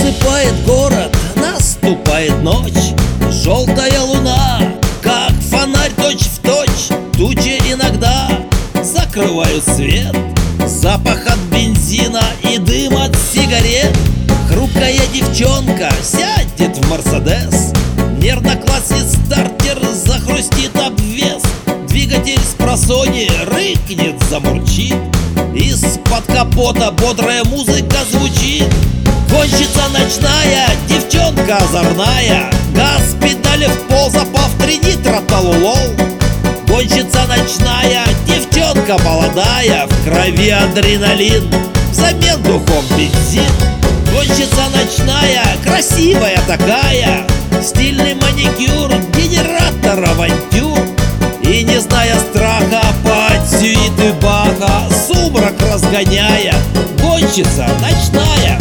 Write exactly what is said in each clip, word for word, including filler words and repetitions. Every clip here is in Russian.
Засыпает город, наступает ночь. Желтая луна, как фонарь точь-в-точь. Тучи иногда закрывают свет. Запах от бензина и дым от сигарет. Хрупкая девчонка сядет в Мерседес. Нервно классит стартер, захрустит обвес. Двигатель с просони рыкнет, замурчит. Из-под капота бодрая музыка звучит. Гонщица ночная, девчонка озорная. Газ, педали в пол, запав три нитро, толулол. Гонщица ночная, девчонка молодая. В крови адреналин, взамен духом бензин. Гонщица ночная, красивая такая. Стильный маникюр, генератор авантюр. И не зная страха, под сюиты Баха, сумрак разгоняя, гонщица ночная.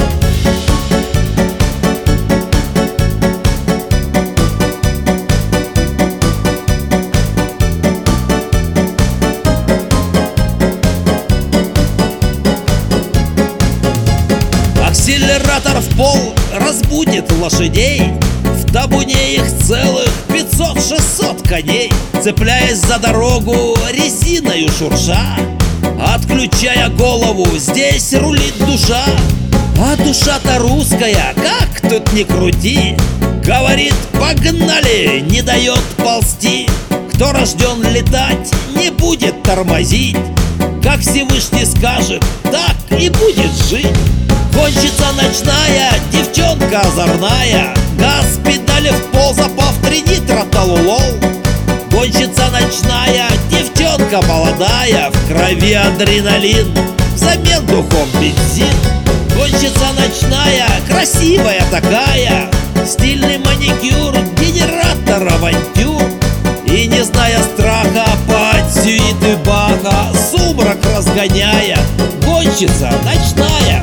Акселератор в пол разбудит лошадей. В табуне их целых пятьсот-шестьсот коней. Цепляясь за дорогу, резиною шурша, отключая голову, здесь рулит душа. А душа-то русская, как тут ни крути, говорит: погнали, не дает ползти. Кто рожден летать, не будет тормозить. Как Всевышний скажет, так и будет жить. Гонщица ночная, девчонка озорная. Газ, педали в пол, запав три нитро, толулол. Гонщица ночная, девчонка молодая. В крови адреналин, взамен духом бензин. Гонщица ночная, красивая такая. Стильный маникюр, генератор авантюр. И не зная страха, под сюиты Баха, сумрак разгоняя, гонщица ночная.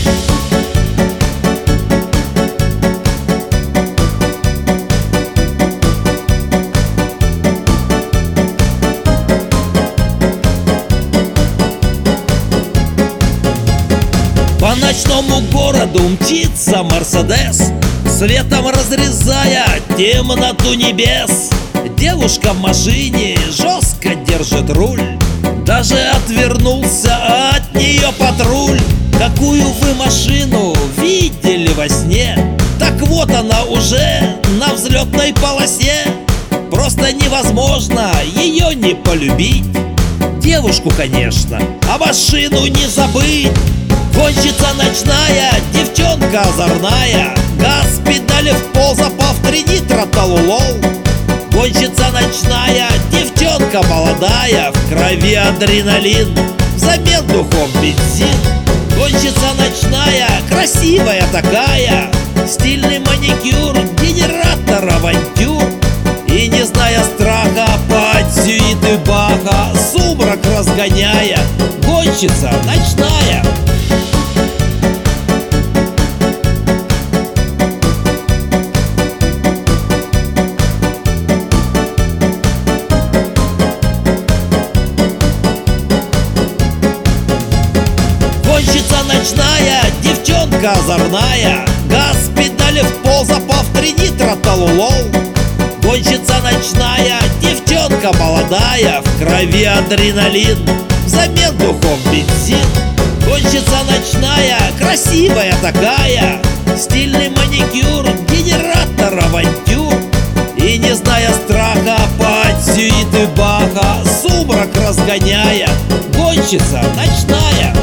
По ночному городу мчится Мерседес, светом разрезая темноту небес. Девушка в машине жестко держит руль. Даже отвернулся от нее патруль. Какую вы машину видели во сне? Так вот она уже на взлетной полосе. Просто невозможно ее не полюбить. Девушку, конечно, а машину не забыть. Гонщица ночная, девчонка озорная. Газ, педали в пол, запав три нитро, толулол. Гонщица ночная, девчонка молодая. В крови адреналин, взамен духом бензин. Гонщица ночная, красивая такая. Стильный маникюр, генератор авантюр. И не зная страха, под сюиты Баха, сумрак разгоняя, гонщица ночная. Гонщица ночная, девчонка озорная. Газ, педали в пол, запав три нитро, толулол. Гонщица ночная, девчонка молодая. В крови адреналин, взамен духом бензин. Гонщица ночная, красивая такая. Стильный маникюр, генератор авантюр. И не зная страха, под сюиты Баха, сумрак разгоняя, гонщица ночная.